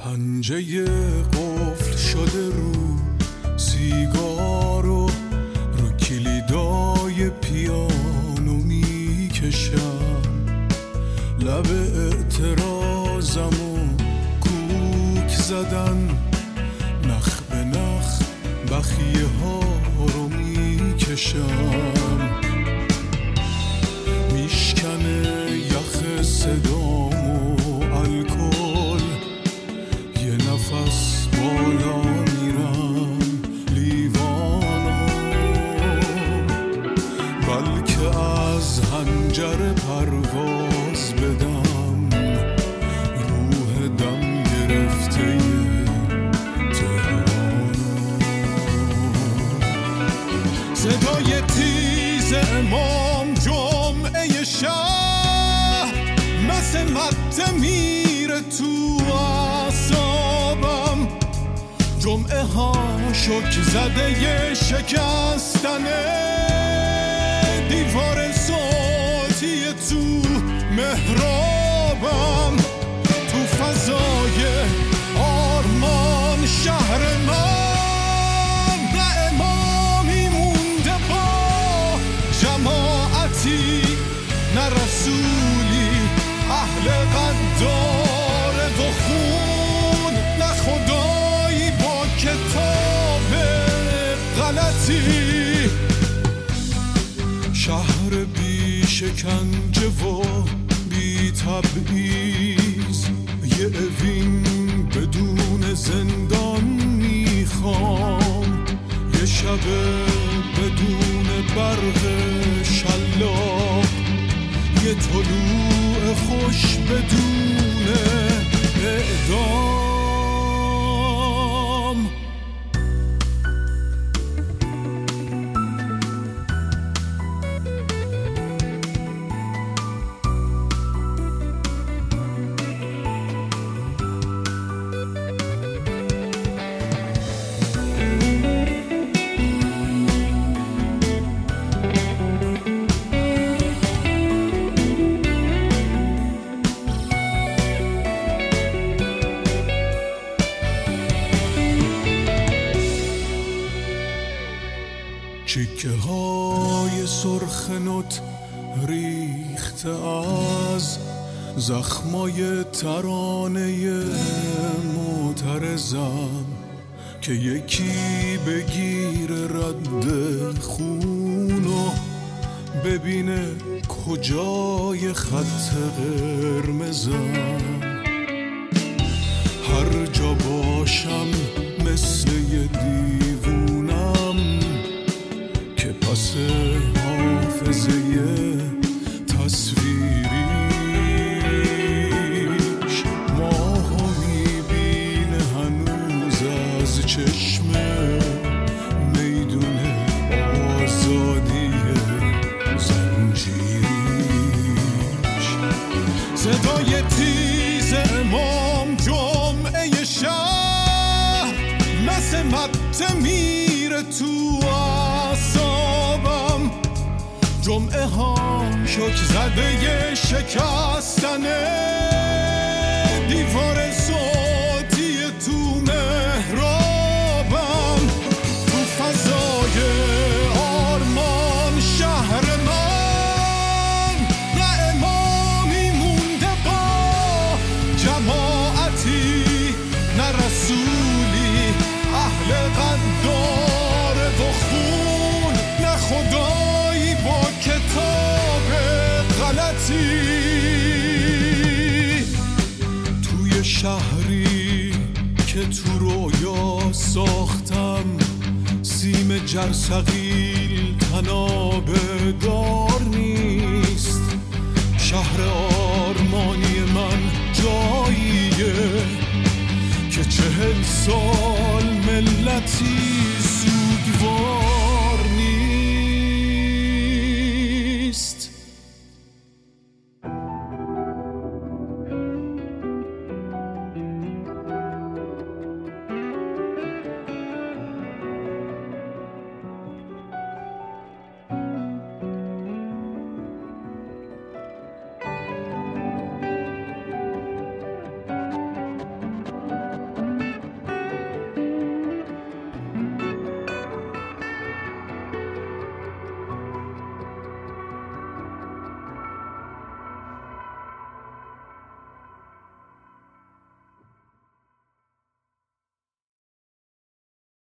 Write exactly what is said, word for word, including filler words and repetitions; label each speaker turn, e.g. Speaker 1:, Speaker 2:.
Speaker 1: پنجه قفل شده رو سیگار و رو کلیدای پیانو میکشم، لب اعتراضمو کوک زدن، نخ به نخ بخیه ها رو میکشم، میشکنه یخ صدامو الکل، یه نفس بالا میرم لیوانو، بلکه از حنجره پرواز بدم، روح دم گرفته تهرانو. صدای تیز امام جمعه شهر مثل مد میره تو اعصابم، جمعه ها شک زده ی شکستنه، دیوار صوتی تو محرابم، تو فضای آرمان شهر من، نه امامی مونده با جماعتی، نه رسولی اهل قداره و خون، نه خدایی با کتاب غلطی. شهر بی شکنجه و بی تبعیض، یه اوین بدون زندان میخوام، یه شب بدون برق شلاق، یه طلوع خوش بدون اعدام. چیکه های سرخ نوت ریخته از زخمای ترانه معترضم، که یکی بگیر رد خونو ببینه کجای خط قرمزم، هر جا باشم مثل یه دیوونم که پس حافظه تصویریش ماهو میبینه هنوز از چشم میدون آزادی زنجیریش. صدای تیز امام جمعه شهر مثل مد میره تو اعصابم، جمعه ها شک زده ی شکستنه، دیوار صوتی تو محرابم، تو فضای آرمان شهر من، نه امامی مونده با جماعتی، نه رسولی اهل قداره و خون، نه خدایی با کتاب غلطی. توی شهری که تو رویا ساختم، سیم جرثقیل تنابه دار نیست، شهر آرمانی من جاییه که چهل سال ملتی سوگوار